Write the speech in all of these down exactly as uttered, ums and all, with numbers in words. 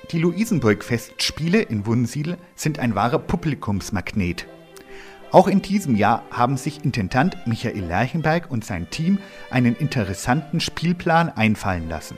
Die Luisenburg-Festspiele in Wunsiedel sind ein wahrer Publikumsmagnet. Auch in diesem Jahr haben sich Intendant Michael Lerchenberg und sein Team einen interessanten Spielplan einfallen lassen.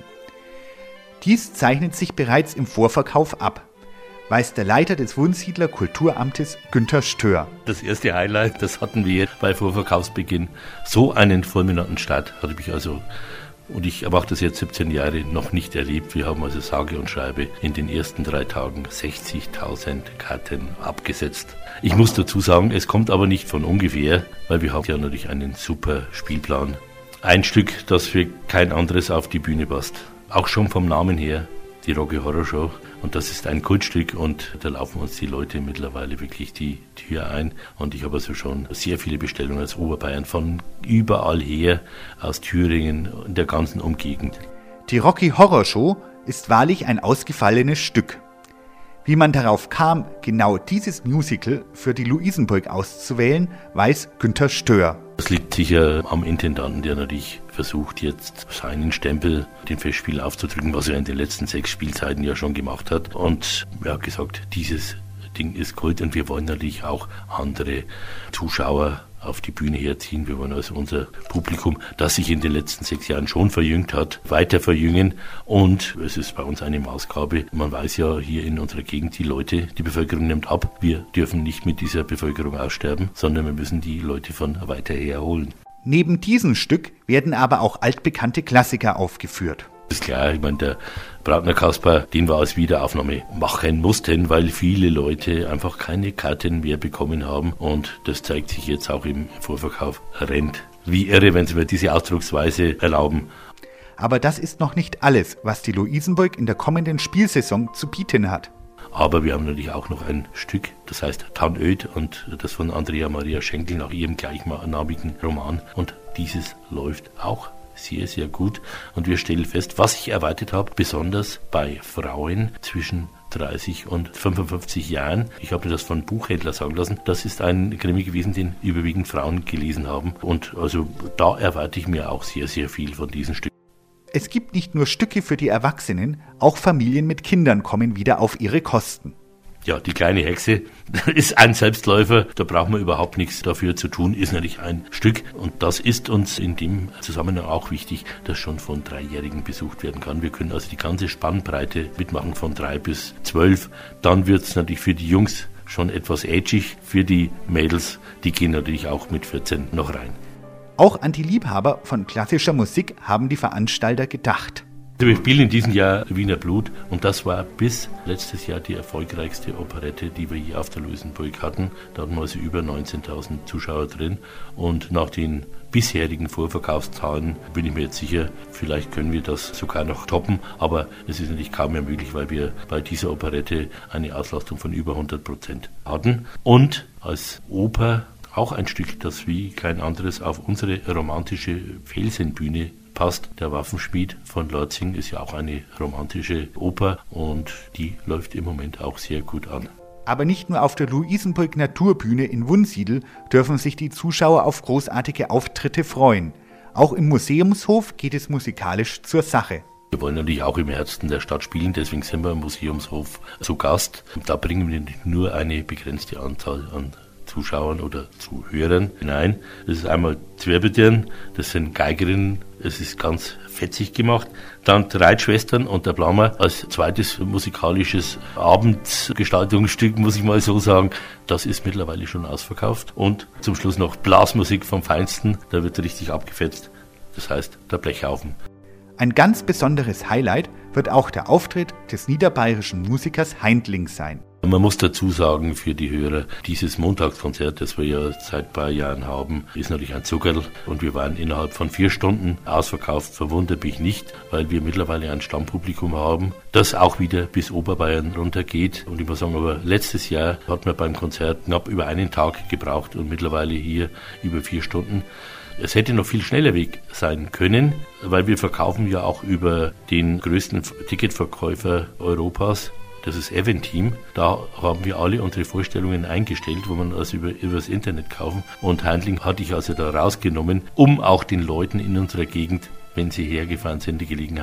Dies zeichnet sich bereits im Vorverkauf ab, weiß der Leiter des Wunsiedler Kulturamtes Günther Stör. Das erste Highlight, das hatten wir bei Vorverkaufsbeginn. So einen fulminanten Start hatte ich also, und ich mache das jetzt siebzehn Jahre, noch nicht erlebt. Wir haben also sage und schreibe in den ersten drei Tagen sechzigtausend Karten abgesetzt. Ich muss dazu sagen, es kommt aber nicht von ungefähr, weil wir haben ja natürlich einen super Spielplan. Ein Stück, das für kein anderes auf die Bühne passt. Auch schon vom Namen her, die Rocky Horror Show. Und das ist ein Kultstück und da laufen uns die Leute mittlerweile wirklich die Tür ein. Und ich habe also schon sehr viele Bestellungen aus Oberbayern, von überall her, aus Thüringen und der ganzen Umgegend. Die Rocky Horror Show ist wahrlich ein ausgefallenes Stück. Wie man darauf kam, genau dieses Musical für die Luisenburg auszuwählen, weiß Günther Stör. Das liegt sicher am Intendanten, der natürlich versucht, jetzt seinen Stempel den Festspielen aufzudrücken, was er in den letzten sechs Spielzeiten ja schon gemacht hat. Und er hat gesagt, dieses Ding ist Kult und wir wollen natürlich auch andere Zuschauer auf die Bühne herziehen. Wir wollen also unser Publikum, das sich in den letzten sechs Jahren schon verjüngt hat, weiter verjüngen. Und es ist bei uns eine Maßgabe. Man weiß ja hier in unserer Gegend, die Leute, die Bevölkerung nimmt ab. Wir dürfen nicht mit dieser Bevölkerung aussterben, sondern wir müssen die Leute von weiter her holen. Neben diesem Stück werden aber auch altbekannte Klassiker aufgeführt. Das ist klar, ich meine, der Brautner Kasper, den wir als Wiederaufnahme machen mussten, weil viele Leute einfach keine Karten mehr bekommen haben. Und das zeigt sich jetzt auch im Vorverkauf. Rennt wie irre, wenn Sie mir diese Ausdrucksweise erlauben. Aber das ist noch nicht alles, was die Luisenburg in der kommenden Spielsaison zu bieten hat. Aber wir haben natürlich auch noch ein Stück, das heißt Tannöd, und das von Andrea Maria Schenkel nach ihrem gleichnamigen Roman. Und dieses läuft auch sehr, sehr gut. Und wir stellen fest, was ich erwartet habe, besonders bei Frauen zwischen dreißig und fünfundfünfzig Jahren. Ich habe mir das von Buchhändler sagen lassen. Das ist ein Krimi gewesen, den überwiegend Frauen gelesen haben. Und also da erwarte ich mir auch sehr, sehr viel von diesen Stücken. Es gibt nicht nur Stücke für die Erwachsenen, auch Familien mit Kindern kommen wieder auf ihre Kosten. Ja, die kleine Hexe ist ein Selbstläufer, da braucht man überhaupt nichts dafür zu tun, ist natürlich ein Stück. Und das ist uns in dem Zusammenhang auch wichtig, dass schon von Dreijährigen besucht werden kann. Wir können also die ganze Spannbreite mitmachen, von drei bis zwölf. Dann wird es natürlich für die Jungs schon etwas agig, für die Mädels, die gehen natürlich auch mit vierzehn noch rein. Auch an die Liebhaber von klassischer Musik haben die Veranstalter gedacht. Wir spielen in diesem Jahr Wiener Blut und das war bis letztes Jahr die erfolgreichste Operette, die wir hier auf der Luisenburg hatten. Da hatten wir also über neunzehntausend Zuschauer drin und nach den bisherigen Vorverkaufszahlen bin ich mir jetzt sicher, vielleicht können wir das sogar noch toppen, aber es ist natürlich kaum mehr möglich, weil wir bei dieser Operette eine Auslastung von über hundert Prozent hatten und als Oper auch ein Stück, das wie kein anderes auf unsere romantische Felsenbühne passt. Der Waffenschmied von Lorzing ist ja auch eine romantische Oper und die läuft im Moment auch sehr gut an. Aber nicht nur auf der Luisenburg Naturbühne in Wunsiedel dürfen sich die Zuschauer auf großartige Auftritte freuen. Auch im Museumshof geht es musikalisch zur Sache. Wir wollen natürlich auch im Herzen der Stadt spielen, deswegen sind wir im Museumshof zu Gast. Da bringen wir nicht nur eine begrenzte Anzahl an Zuschauern oder Zuhörern hinein. Das ist einmal Zwerbedirn, das sind Geigerinnen, es ist ganz fetzig gemacht. Dann die Reitschwestern und der Blammer als zweites musikalisches Abendgestaltungsstück, muss ich mal so sagen. Das ist mittlerweile schon ausverkauft. Und zum Schluss noch Blasmusik vom Feinsten, da wird richtig abgefetzt. Das heißt, der Blechhaufen. Ein ganz besonderes Highlight wird auch der Auftritt des niederbayerischen Musikers Heindling sein. Man muss dazu sagen, für die Hörer, dieses Montagskonzert, das wir ja seit ein paar Jahren haben, ist natürlich ein Zuckerl. Und wir waren innerhalb von vier Stunden ausverkauft, verwundert mich nicht, weil wir mittlerweile ein Stammpublikum haben, das auch wieder bis Oberbayern runtergeht. Und ich muss sagen, aber letztes Jahr hat man beim Konzert knapp über einen Tag gebraucht und mittlerweile hier über vier Stunden. Es hätte noch viel schneller Weg sein können, weil wir verkaufen ja auch über den größten Ticketverkäufer Europas. Das ist Eventim. Da haben wir alle unsere Vorstellungen eingestellt, wo man also über, über das Internet kaufen. Und Heindling hatte ich also da rausgenommen, um auch den Leuten in unserer Gegend, wenn sie hergefahren sind, die Gelegenheit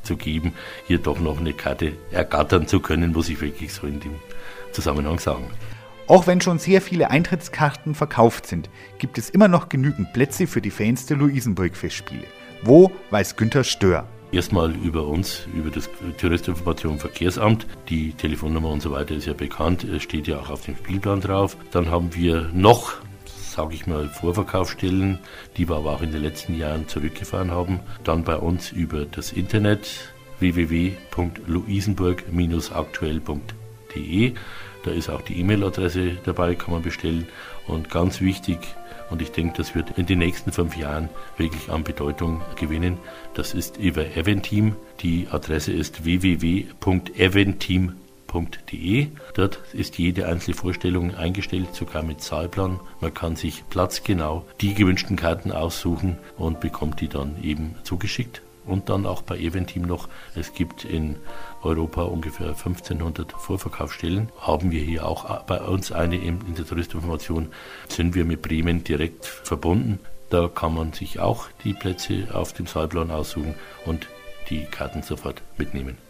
zu geben, hier doch noch eine Karte ergattern zu können, muss ich wirklich so in dem Zusammenhang sagen. Auch wenn schon sehr viele Eintrittskarten verkauft sind, gibt es immer noch genügend Plätze für die Fanste Luisenburg-Festspiele. Wo, weiß Günther Stör. Erstmal über uns, über das Touristinformation und Verkehrsamt. Die Telefonnummer und so weiter ist ja bekannt, steht ja auch auf dem Spielplan drauf. Dann haben wir noch, sage ich mal, Vorverkaufsstellen, die wir aber auch in den letzten Jahren zurückgefahren haben. Dann bei uns über das Internet w w w punkt luisenburg Bindestrich aktuell punkt de. Da ist auch die E-Mail-Adresse dabei, kann man bestellen. Und ganz wichtig, und ich denke, das wird in den nächsten fünf Jahren wirklich an Bedeutung gewinnen, das ist über Eventim. Die Adresse ist w w w punkt eventim punkt de. Dort ist jede einzelne Vorstellung eingestellt, sogar mit Zahlplan. Man kann sich platzgenau die gewünschten Karten aussuchen und bekommt die dann eben zugeschickt. Und dann auch bei Eventim noch, es gibt in Europa ungefähr fünfzehnhundert Vorverkaufsstellen. Haben wir hier auch bei uns eine in der Touristinformation, sind wir mit Bremen direkt verbunden. Da kann man sich auch die Plätze auf dem Zahlplan aussuchen und die Karten sofort mitnehmen.